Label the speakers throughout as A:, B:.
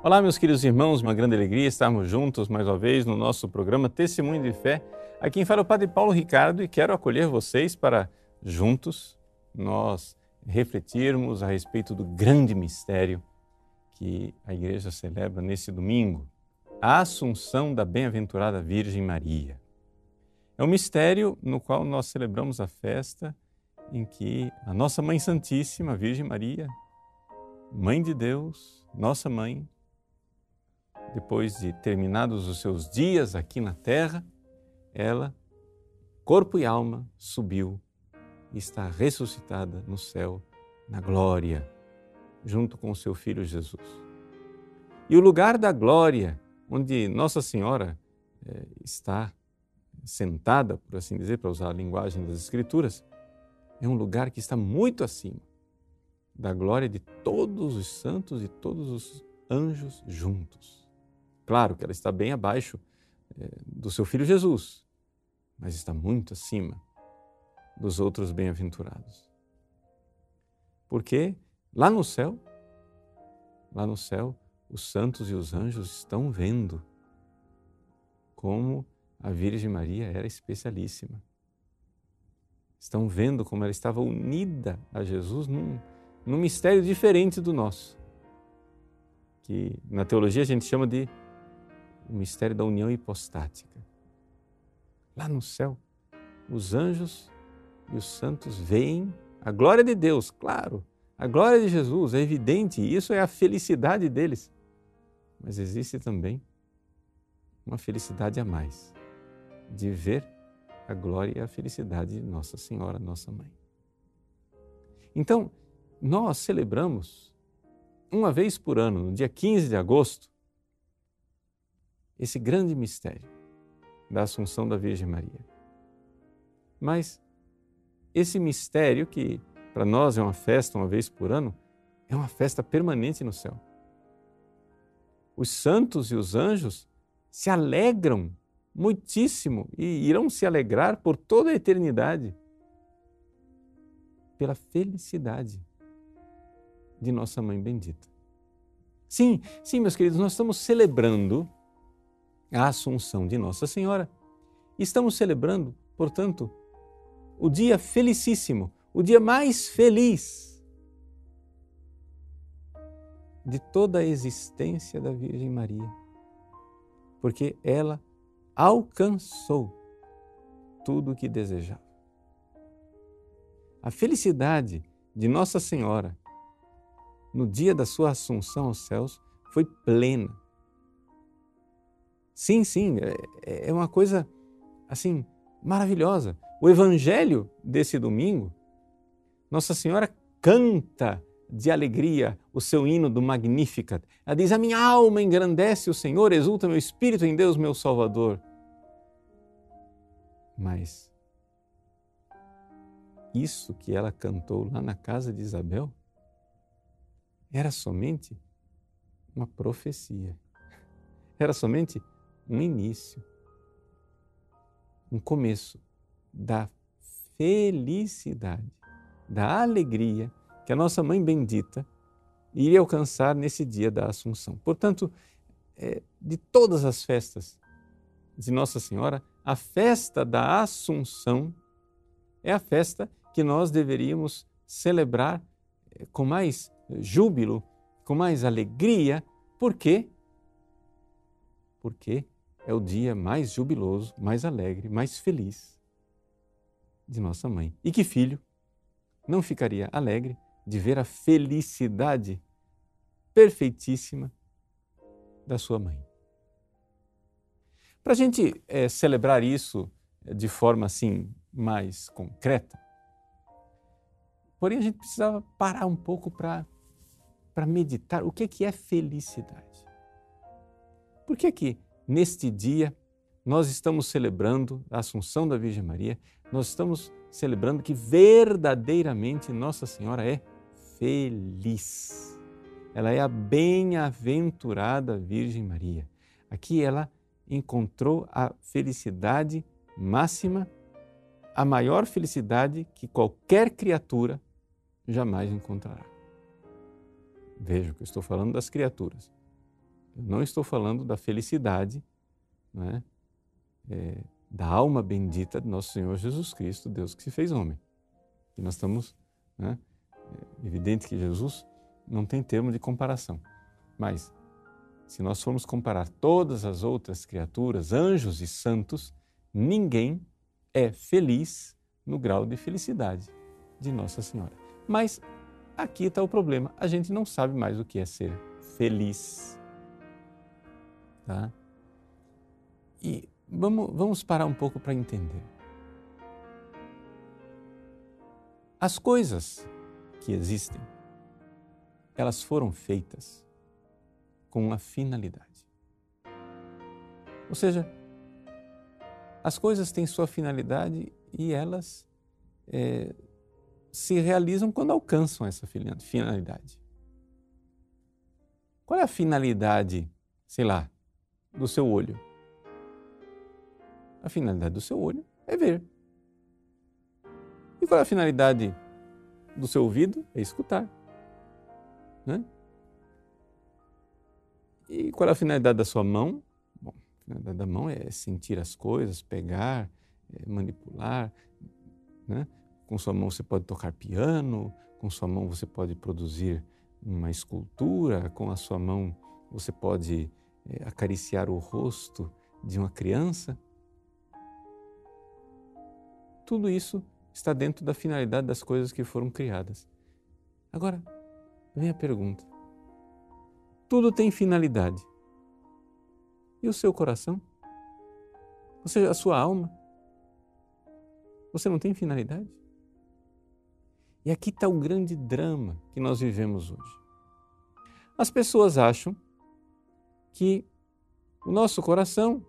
A: Olá, meus queridos irmãos, uma grande alegria estarmos juntos mais uma vez no nosso programa Testemunho de Fé. Aqui quem fala é o Padre Paulo Ricardo e quero acolher vocês para, juntos, nós refletirmos a respeito do grande mistério que a Igreja celebra nesse domingo, a Assunção da Bem-aventurada Virgem Maria. É um mistério no qual nós celebramos a festa em que a nossa Mãe Santíssima, Virgem Maria, Mãe de Deus, nossa Mãe, depois de terminados os seus dias aqui na terra, ela, corpo e alma, subiu e está ressuscitada no céu, na glória, junto com o seu Filho Jesus. E o lugar da glória, onde Nossa Senhora está sentada, por assim dizer, para usar a linguagem das Escrituras, é um lugar que está muito acima da glória de todos os santos e todos os anjos juntos. Claro que ela está bem abaixo do seu Filho Jesus, mas está muito acima dos outros bem-aventurados. Porque lá no céu, os santos e os anjos estão vendo como a Virgem Maria era especialíssima. Estão vendo como ela estava unida a Jesus num mistério diferente do nosso, que na teologia a gente chama de o mistério da união hipostática. Lá no céu, os anjos e os santos veem a glória de Deus, claro, a glória de Jesus, é evidente, isso é a felicidade deles. Mas existe também uma felicidade a mais, de ver a glória e a felicidade de Nossa Senhora, nossa Mãe. Então, nós celebramos uma vez por ano, no dia 15 de agosto, esse grande mistério da Assunção da Virgem Maria. Mas esse mistério, que para nós é uma festa uma vez por ano, é uma festa permanente no céu. Os santos e os anjos se alegram muitíssimo e irão se alegrar por toda a eternidade pela felicidade de nossa Mãe bendita. Sim, meus queridos, nós estamos celebrando a Assunção de Nossa Senhora. Estamos celebrando, portanto, o dia felicíssimo, o dia mais feliz de toda a existência da Virgem Maria, porque ela alcançou tudo o que desejava. A felicidade de Nossa Senhora no dia da sua Assunção aos céus foi plena. Sim, é uma coisa assim maravilhosa. O evangelho desse domingo, Nossa Senhora canta de alegria o seu hino do Magnificat. Ela diz: a minha alma engrandece o Senhor, exulta meu espírito em Deus, meu Salvador. Mas isso que ela cantou lá na casa de Isabel era somente uma profecia. Era somente um início, um começo da felicidade, da alegria que a nossa Mãe bendita iria alcançar nesse dia da Assunção. Portanto, de todas as festas de Nossa Senhora, a festa da Assunção é a festa que nós deveríamos celebrar com mais júbilo, com mais alegria. Por quê? Porque é o dia mais jubiloso, mais alegre, mais feliz de nossa Mãe. E que filho não ficaria alegre de ver a felicidade perfeitíssima da sua Mãe? Para a gente celebrar isso de forma assim mais concreta, porém a gente precisava parar um pouco para meditar o que é felicidade. Por que neste dia nós estamos celebrando a Assunção da Virgem Maria, nós estamos celebrando que verdadeiramente Nossa Senhora é feliz. Ela é a bem-aventurada Virgem Maria. Aqui ela encontrou a felicidade máxima, a maior felicidade que qualquer criatura jamais encontrará. Veja que eu estou falando das criaturas. Eu não estou falando da felicidade, não é? Da alma bendita de nosso Senhor Jesus Cristo, Deus que se fez homem. E nós estamos, né? É evidente que Jesus não tem termo de comparação, mas se nós formos comparar todas as outras criaturas, anjos e santos, ninguém é feliz no grau de felicidade de Nossa Senhora. Mas aqui está o problema, a gente não sabe mais o que é ser feliz. Tá? E vamos parar um pouco para entender. As coisas que existem, elas foram feitas com uma finalidade. Ou seja, as coisas têm sua finalidade e elas se realizam quando alcançam essa finalidade. Qual é a finalidade, sei lá, do seu olho? A finalidade do seu olho é ver. E qual é a finalidade do seu ouvido? É escutar. Né? E qual é a finalidade da sua mão? Bom, a finalidade da mão é sentir as coisas, pegar, manipular. Né? Com sua mão você pode tocar piano, com sua mão você pode produzir uma escultura, com a sua mão você pode acariciar o rosto de uma criança. Tudo isso está dentro da finalidade das coisas que foram criadas. Agora, vem a pergunta. Tudo tem finalidade. E o seu coração? Ou seja, a sua alma? Você não tem finalidade? E aqui está o grande drama que nós vivemos hoje. As pessoas acham que o nosso coração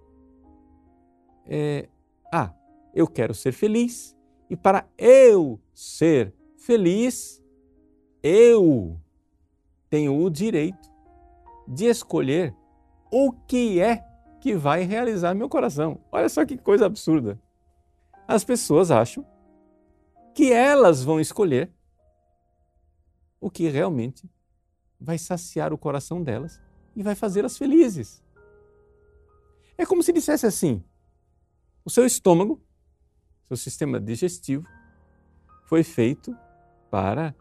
A: eu quero ser feliz e para eu ser feliz, eu tenho o direito de escolher o que é que vai realizar meu coração. Olha só que coisa absurda. As pessoas acham que elas vão escolher o que realmente vai saciar o coração delas e vai fazê-las felizes. É como se dissesse assim, o seu estômago, seu sistema digestivo, foi feito para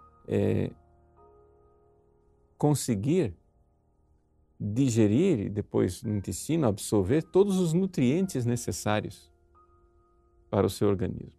A: conseguir digerir e depois no intestino absorver todos os nutrientes necessários para o seu organismo.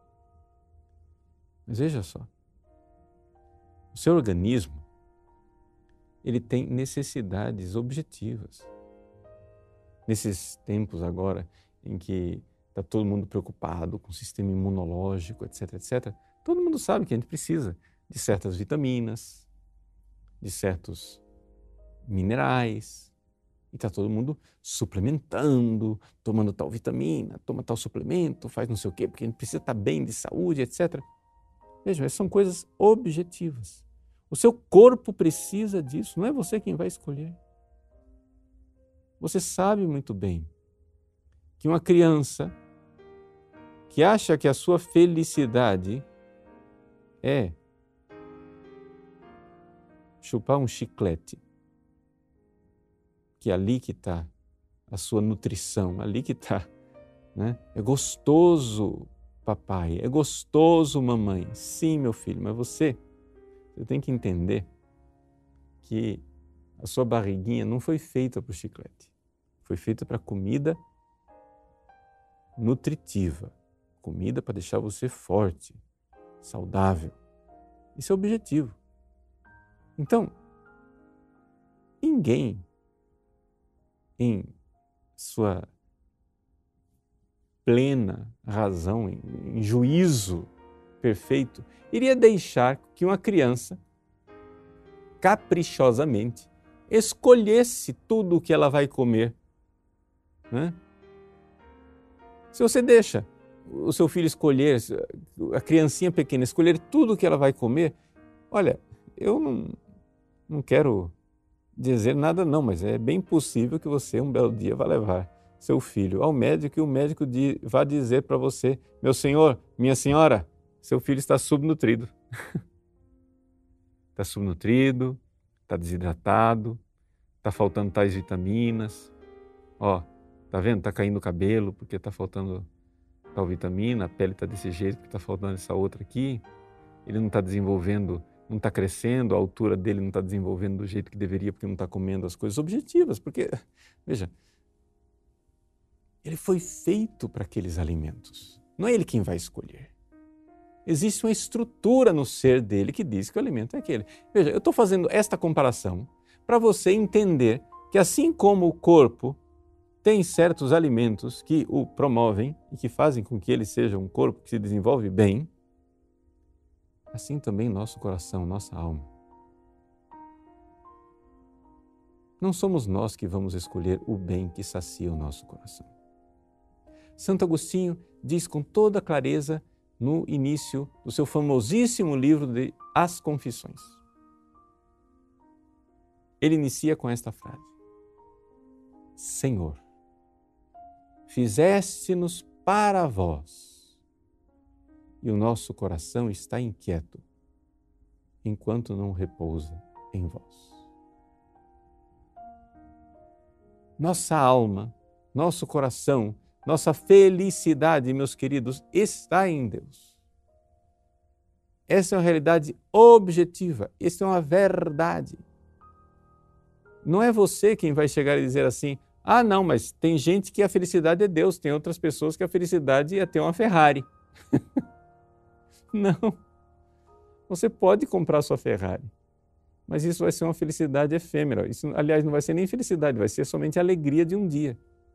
A: Mas veja só, o seu organismo, ele tem necessidades objetivas. Nesses tempos agora em que está todo mundo preocupado com o sistema imunológico, etc, etc, todo mundo sabe que a gente precisa de certas vitaminas, de certos minerais, e está todo mundo suplementando, tomando tal vitamina, toma tal suplemento, faz não sei o quê, porque a gente precisa estar bem de saúde, etc. Vejam, essas são coisas objetivas. O seu corpo precisa disso, não é você quem vai escolher. Você sabe muito bem que uma criança que acha que a sua felicidade é chupar um chiclete, que é ali que está a sua nutrição, ali que está, né? É gostoso, papai, é gostoso, mamãe. Sim, meu filho, mas você tem que entender que a sua barriguinha não foi feita para o chiclete, foi feita para comida nutritiva, comida para deixar você forte, saudável. Esse é o objetivo. Então, ninguém em sua plena razão, em juízo perfeito, iria deixar que uma criança caprichosamente escolhesse tudo o que ela vai comer. Né? Se você deixa o seu filho escolher, a criancinha pequena escolher tudo o que ela vai comer, olha, eu não quero dizer nada não, mas é bem possível que você um belo dia vá levar seu filho ao médico e o médico vá dizer para você, meu senhor, minha senhora, seu filho está subnutrido. Está subnutrido, está desidratado, está faltando tais vitaminas. Ó, tá vendo? Está caindo o cabelo porque está faltando tal vitamina, a pele está desse jeito porque está faltando essa outra aqui. Ele não está desenvolvendo, não está crescendo, a altura dele não está desenvolvendo do jeito que deveria porque não está comendo as coisas objetivas. Porque, veja, ele foi feito para aqueles alimentos. Não é ele quem vai escolher. Existe uma estrutura no ser dele que diz que o alimento é aquele. Veja, eu estou fazendo esta comparação para você entender que assim como o corpo tem certos alimentos que o promovem e que fazem com que ele seja um corpo que se desenvolve bem, assim também nosso coração, nossa alma. Não somos nós que vamos escolher o bem que sacia o nosso coração. Santo Agostinho diz com toda clareza no início do seu famosíssimo livro de As Confissões. Ele inicia com esta frase: Senhor, fizeste-nos para vós, e o nosso coração está inquieto, enquanto não repousa em vós. Nossa alma, nosso coração, nossa felicidade, meus queridos, está em Deus. Essa é uma realidade objetiva, essa é uma verdade. Não é você quem vai chegar e dizer assim: ah, não, mas tem gente que a felicidade é Deus, tem outras pessoas que a felicidade é ter uma Ferrari. Não. Você pode comprar sua Ferrari, mas isso vai ser uma felicidade efêmera. Isso, aliás, não vai ser nem felicidade, vai ser somente a alegria de um dia.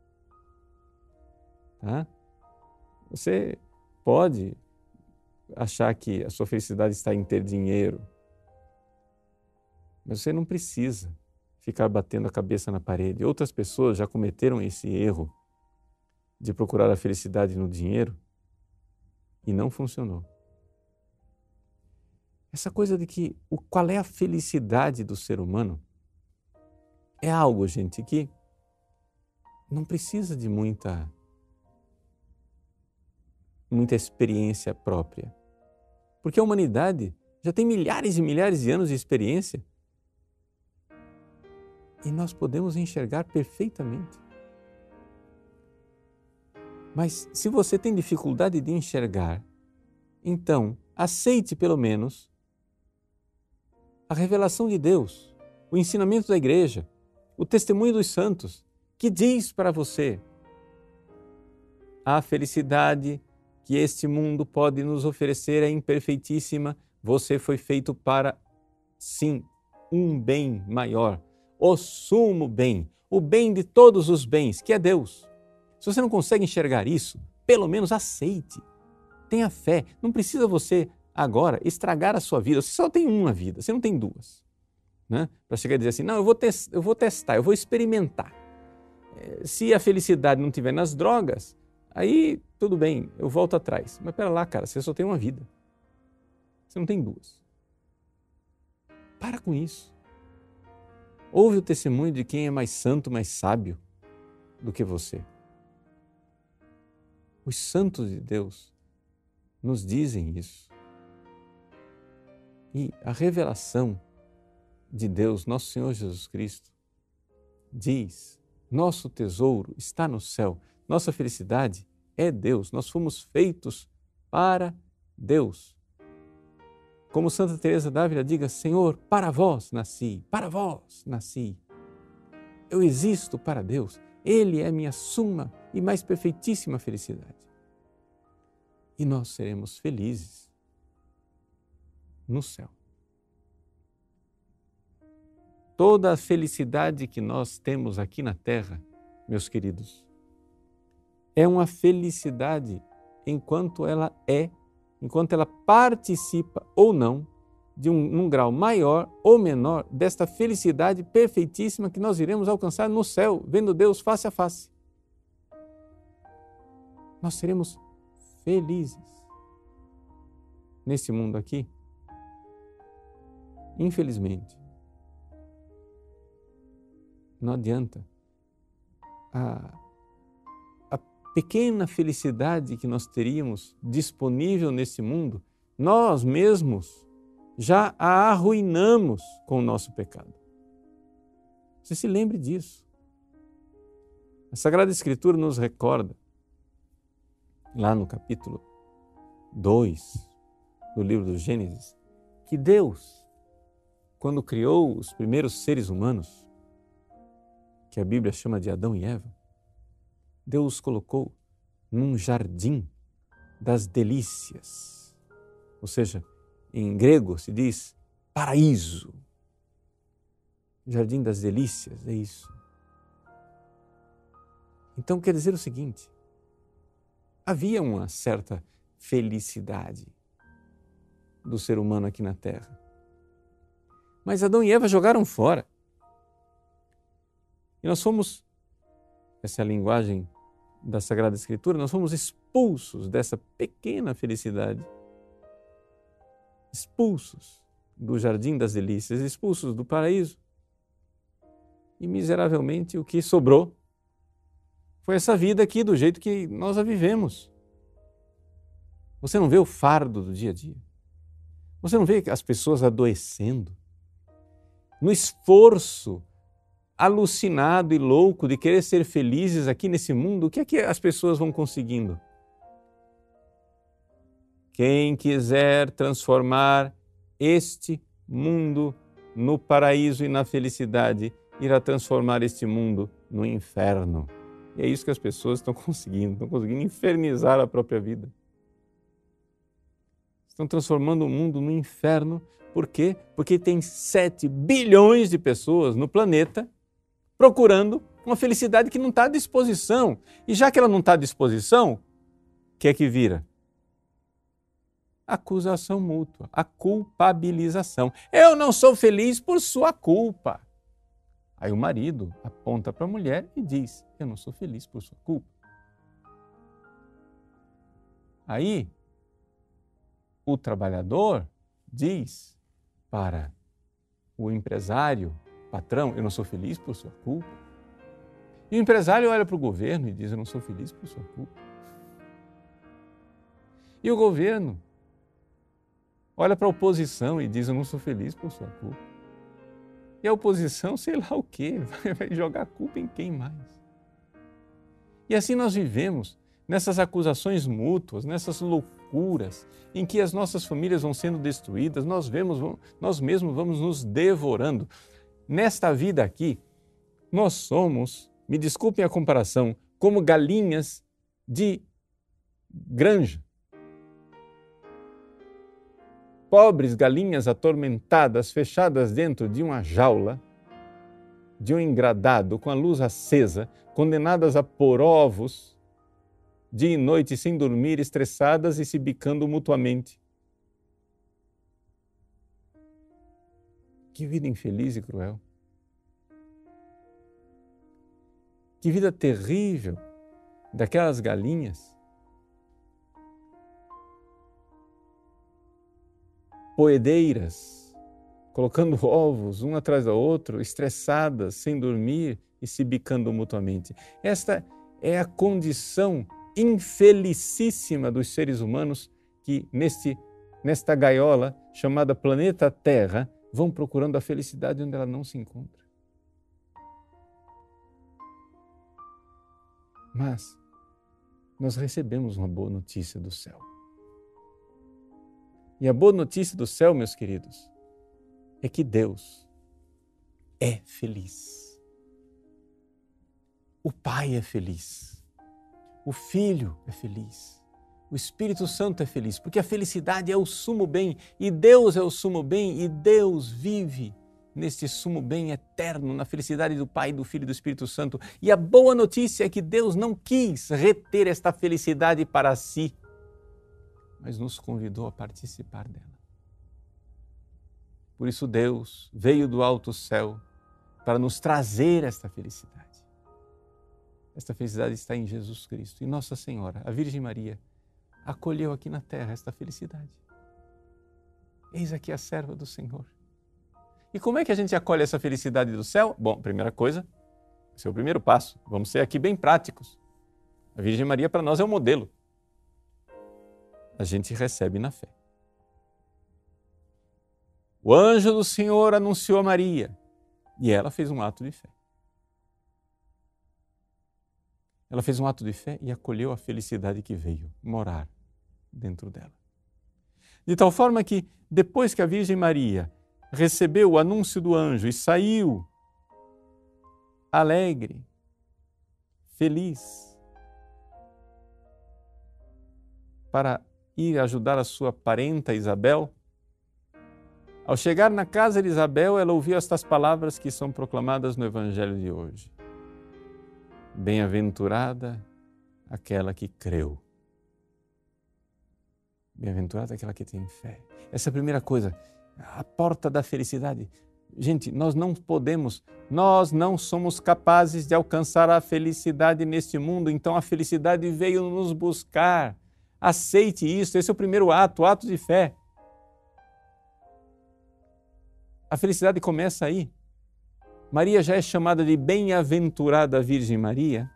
A: Tá? Você pode achar que a sua felicidade está em ter dinheiro, mas você não precisa ficar batendo a cabeça na parede. Outras pessoas já cometeram esse erro de procurar a felicidade no dinheiro e não funcionou. Essa coisa de que qual é a felicidade do ser humano é algo, gente, que não precisa de muita experiência própria. Porque a humanidade já tem milhares e milhares de anos de experiência e nós podemos enxergar perfeitamente. Mas se você tem dificuldade de enxergar, então aceite pelo menos a revelação de Deus, o ensinamento da igreja, o testemunho dos santos, que diz para você: a felicidade que este mundo pode nos oferecer é imperfeitíssima, você foi feito para, sim, um bem maior, o sumo bem, o bem de todos os bens, que é Deus. Se você não consegue enxergar isso, pelo menos aceite, tenha fé. Não precisa você agora estragar a sua vida, você só tem uma vida, você não tem duas, né? Para chegar e dizer assim: não, eu vou testar, eu vou experimentar. Se a felicidade não estiver nas drogas, aí tudo bem, eu volto atrás. Mas pera lá, cara, você só tem uma vida. Você não tem duas. Para com isso. Ouve o testemunho de quem é mais santo, mais sábio do que você. Os santos de Deus nos dizem isso. E a revelação de Deus, nosso Senhor Jesus Cristo, diz: nosso tesouro está no céu, nossa felicidade é Deus, nós fomos feitos para Deus. Como Santa Teresa d'Ávila diga: Senhor, para vós nasci, para vós nasci. Eu existo para Deus, Ele é minha suma e mais perfeitíssima felicidade. E nós seremos felizes no céu. Toda a felicidade que nós temos aqui na terra, meus queridos, é uma felicidade enquanto ela participa ou não de num grau maior ou menor desta felicidade perfeitíssima que nós iremos alcançar no céu, vendo Deus face a face. Nós seremos felizes. Nesse mundo aqui, infelizmente, não adianta. A pequena felicidade que nós teríamos disponível nesse mundo, nós mesmos já a arruinamos com o nosso pecado. Você se lembre disso. A Sagrada Escritura nos recorda, lá no capítulo 2 do livro do Gênesis, que Deus, quando criou os primeiros seres humanos, que a Bíblia chama de Adão e Eva, Deus os colocou num jardim das delícias. Ou seja, em grego se diz paraíso. Jardim das delícias, é isso. Então quer dizer o seguinte, havia uma certa felicidade do ser humano aqui na Terra. Mas Adão e Eva jogaram fora. E nós fomos, essa é a linguagem da Sagrada Escritura, nós fomos expulsos dessa pequena felicidade, expulsos do jardim das delícias, expulsos do paraíso. E miseravelmente o que sobrou foi essa vida aqui do jeito que nós a vivemos. Você não vê o fardo do dia a dia? Você não vê as pessoas adoecendo? No esforço alucinado e louco de querer ser felizes aqui nesse mundo, o que é que as pessoas vão conseguindo? Quem quiser transformar este mundo no paraíso e na felicidade, irá transformar este mundo no inferno. E é isso que as pessoas estão conseguindo infernizar a própria vida. Estão transformando o mundo no inferno. Por quê? Porque tem 7 bilhões de pessoas no planeta procurando uma felicidade que não está à disposição. E já que ela não está à disposição, o que é que vira? Acusação mútua, a culpabilização. Eu não sou feliz por sua culpa. Aí o marido aponta para a mulher e diz, eu não sou feliz por sua culpa. Aí o trabalhador diz para o empresário, patrão, eu não sou feliz por sua culpa. E o empresário olha para o governo e diz, eu não sou feliz por sua culpa. E o governo olha para a oposição e diz, eu não sou feliz por sua culpa. E a oposição, sei lá o quê, vai jogar a culpa em quem mais? E assim nós vivemos nessas acusações mútuas, nessas loucuras, em que as nossas famílias vão sendo destruídas, nós mesmos vamos nos devorando. Nesta vida aqui, nós somos, me desculpem a comparação, como galinhas de granja. Pobres galinhas atormentadas, fechadas dentro de uma jaula, de um engradado, com a luz acesa, condenadas a pôr ovos, dia e noite sem dormir, estressadas e se bicando mutuamente. Que vida infeliz e cruel. Que vida terrível daquelas galinhas poedeiras, colocando ovos um atrás do outro, estressadas, sem dormir e se bicando mutuamente. Esta é a condição infelicíssima dos seres humanos que nesta gaiola chamada planeta Terra vão procurando a felicidade onde ela não se encontra. Mas nós recebemos uma boa notícia do céu. E a boa notícia do céu, meus queridos, é que Deus é feliz. O Pai é feliz. O Filho é feliz. O Espírito Santo é feliz, porque a felicidade é o sumo bem, e Deus é o sumo bem, e Deus vive neste sumo bem eterno, na felicidade do Pai, do Filho e do Espírito Santo. E a boa notícia é que Deus não quis reter esta felicidade para si, mas nos convidou a participar dela. Por isso Deus veio do alto céu para nos trazer esta felicidade. Esta felicidade está em Jesus Cristo. E Nossa Senhora, a Virgem Maria, acolheu aqui na terra esta felicidade. Eis aqui a serva do Senhor. E como é que a gente acolhe essa felicidade do céu? Bom, primeira coisa, esse é o primeiro passo. Vamos ser aqui bem práticos. A Virgem Maria para nós é o modelo. A gente recebe na fé. O anjo do Senhor anunciou a Maria E ela fez um ato de fé. Ela fez um ato de fé e acolheu a felicidade que veio morar dentro dela. De tal forma que, depois que a Virgem Maria recebeu o anúncio do anjo e saiu alegre, feliz, para ir ajudar a sua parenta Isabel, ao chegar na casa de Isabel, ela ouviu estas palavras que são proclamadas no Evangelho de hoje. Bem-aventurada aquela que creu. Bem-aventurada aquela que tem fé. Essa é a primeira coisa, a porta da felicidade. Gente, nós não somos capazes de alcançar a felicidade neste mundo, então a felicidade veio nos buscar. Aceite isso, esse é o primeiro ato, o ato de fé. A felicidade começa aí. Maria já é chamada de bem-aventurada Virgem Maria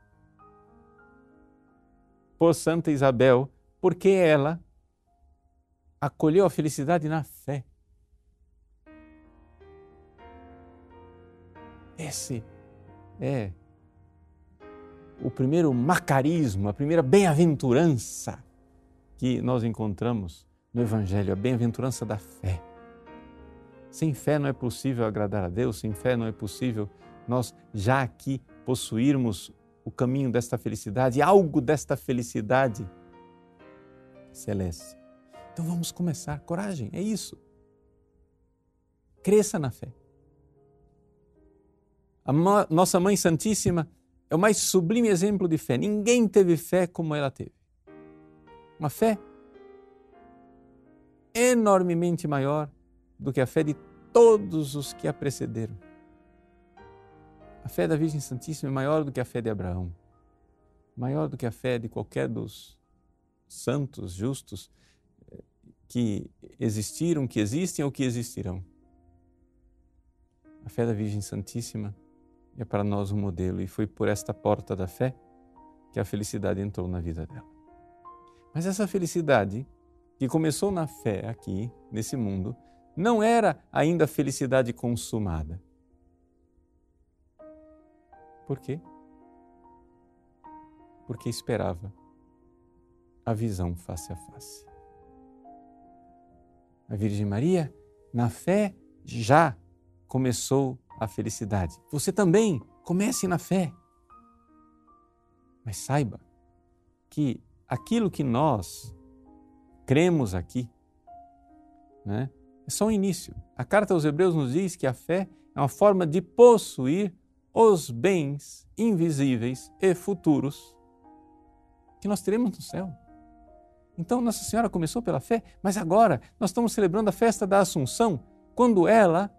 A: por Santa Isabel, porque ela acolheu a felicidade na fé. Esse é o primeiro macarismo, a primeira bem-aventurança que nós encontramos no Evangelho, a bem-aventurança da fé. Sem fé não é possível agradar a Deus, sem fé não é possível nós já aqui possuirmos o caminho desta felicidade, algo desta felicidade celeste. Então vamos começar, coragem, é isso. Cresça na fé. A nossa Mãe Santíssima é o mais sublime exemplo de fé. Ninguém teve fé como ela teve. Uma fé enormemente maior do que a fé de todos os que a precederam. A fé da Virgem Santíssima é maior do que a fé de Abraão, maior do que a fé de qualquer dos santos justos que existiram, que existem ou que existirão. A fé da Virgem Santíssima é para nós um modelo e foi por esta porta da fé que a felicidade entrou na vida dela. Mas essa felicidade que começou na fé aqui, nesse mundo, não era ainda a felicidade consumada. Por quê? Porque esperava a visão face a face. A Virgem Maria, na fé, já começou a felicidade. Você também comece na fé. Mas saiba que aquilo que nós cremos aqui, né, é só um início. A carta aos Hebreus nos diz que a fé é uma forma de possuir os bens invisíveis e futuros que nós teremos no céu. Então Nossa Senhora começou pela fé, mas agora nós estamos celebrando a festa da Assunção, quando ela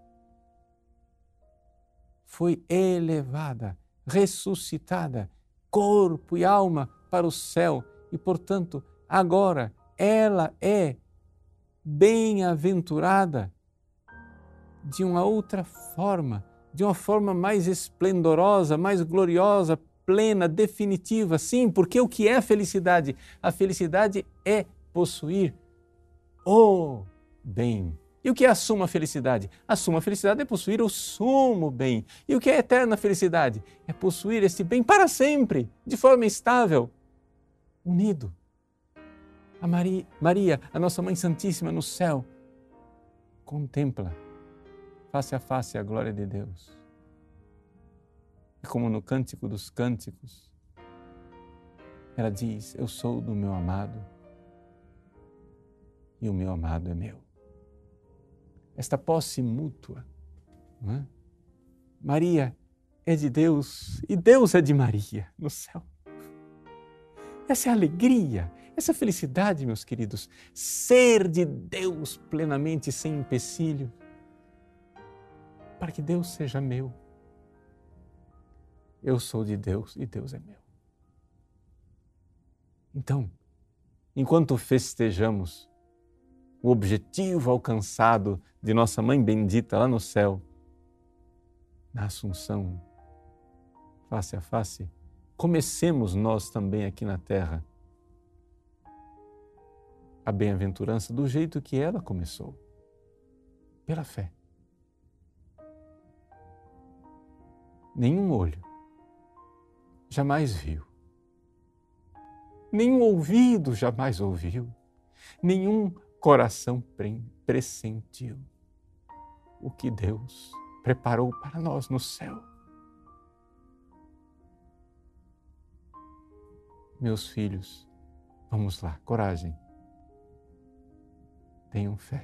A: foi elevada, ressuscitada, corpo e alma para o céu e, portanto, agora ela é bem-aventurada de uma outra forma, de uma forma mais esplendorosa, mais gloriosa, plena, definitiva. Sim, porque o que é a felicidade? A felicidade é possuir o bem. E o que é a suma felicidade? A suma felicidade é possuir o sumo bem. E o que é a eterna felicidade? É possuir esse bem para sempre, de forma estável, unido. A Maria, a nossa Mãe Santíssima no céu, contempla face a face a glória de Deus. E como no Cântico dos Cânticos, ela diz: eu sou do meu amado e o meu amado é meu. Esta posse mútua, não é? Maria é de Deus e Deus é de Maria no céu. Essa é a alegria, essa felicidade, meus queridos, ser de Deus plenamente sem empecilho, para que Deus seja meu. Eu sou de Deus e Deus é meu. Então, enquanto festejamos o objetivo alcançado de nossa Mãe bendita lá no céu, na Assunção, face a face, comecemos nós também aqui na terra a bem-aventurança do jeito que ela começou, pela fé. nenhum olho jamais viu, nenhum ouvido jamais ouviu, nenhum coração pressentiu o que Deus preparou para nós no céu. Meus filhos, vamos lá, coragem. Tenham fé.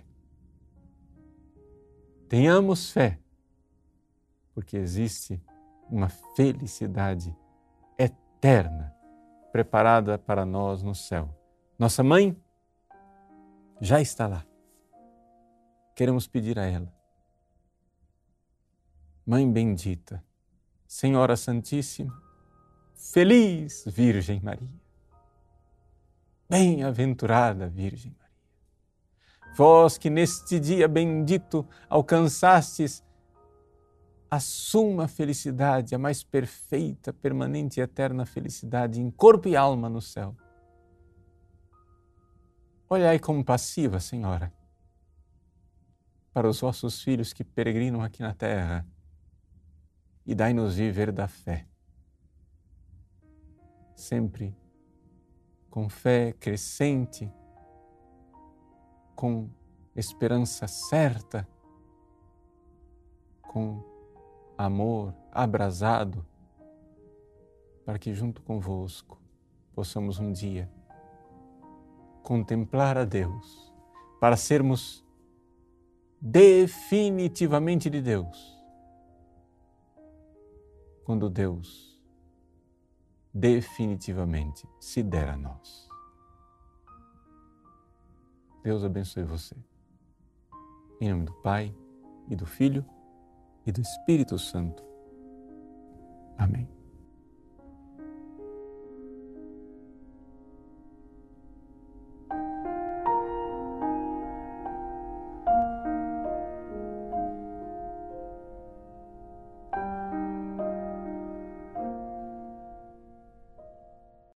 A: Tenhamos fé, porque existe uma felicidade eterna preparada para nós no céu. Nossa mãe já está lá. Queremos pedir a ela: Mãe bendita, Senhora Santíssima, feliz Virgem Maria, bem-aventurada Virgem Maria, vós que neste dia bendito alcançastes a suma felicidade, a mais perfeita, permanente e eterna felicidade em corpo e alma no céu. Olhai compassiva, Senhora, para os vossos filhos que peregrinam aqui na terra e dai-nos viver da fé, sempre com fé crescente, com esperança certa, com amor abrasado, para que junto convosco possamos um dia contemplar a Deus, para sermos definitivamente de Deus, quando Deus definitivamente se der a nós. Deus abençoe você. Em nome do Pai, e do Filho, e do Espírito Santo. Amém.